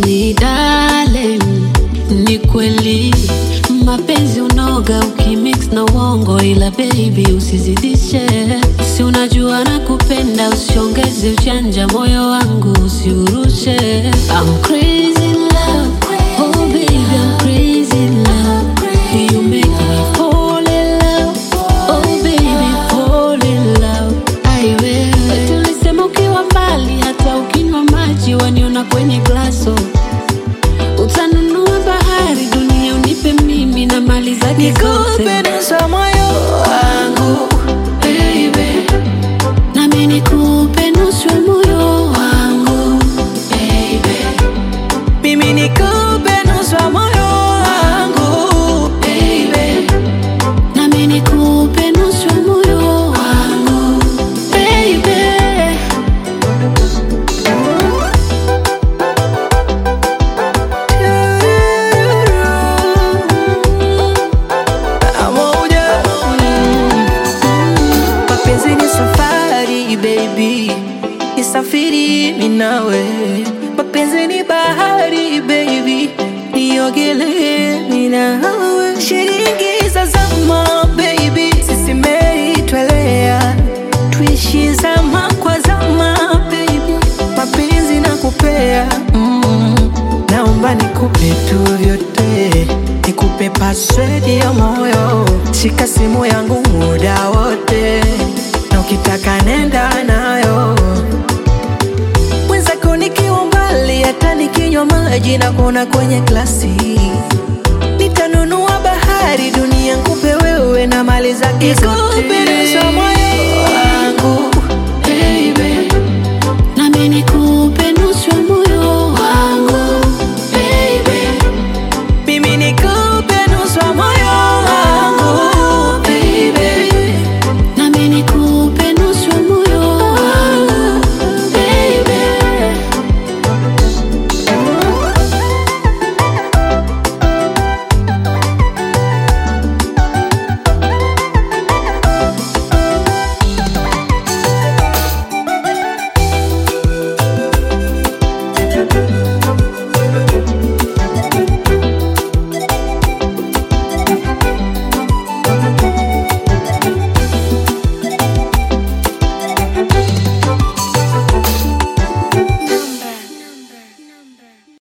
Baby darling, ni kweli mapenzi unoga ukimix na uongo, ila baby usizidishe. Si unajua nakupenda, usiongeze ujanja, moyo wangu usiurushe. I'm crazy in love, oh baby I'm crazy in love. You make me fall in love, oh baby fall in love. Aiwe tulisema ukiwa mbali, hata ukinywa maji waniona kwenye glaso. Utanunua bahari, dunia unipe mimi na mali zake zote. Nikupe nusu moyo wangu baby, nami nikupe nusu moyo wangu baby. mimi nikupe nusu moyo wangu baby, nami nikupe nusu moyo wangu baby. Mapenzi ni safari baby, nisafiri mimi nawe. Mapenzi ni bahari baby, niogelee mimi nawe. Shilingi za zama baby, sisi meitwelea, tuishi zama kwa zama baby. Mapenzi nakupea, naomba nikupe tu vyote, nikupe password ya moyo, shika simu yangu muda wote, na ukitaka nenda nayo. Mwenzako nikiwa mbali, hata nikinywa maji na kuona kwenye glasi. Nitanunua bahari, dunia nikupe wewe na mali zake zote. Nikupe nusu moyo wangu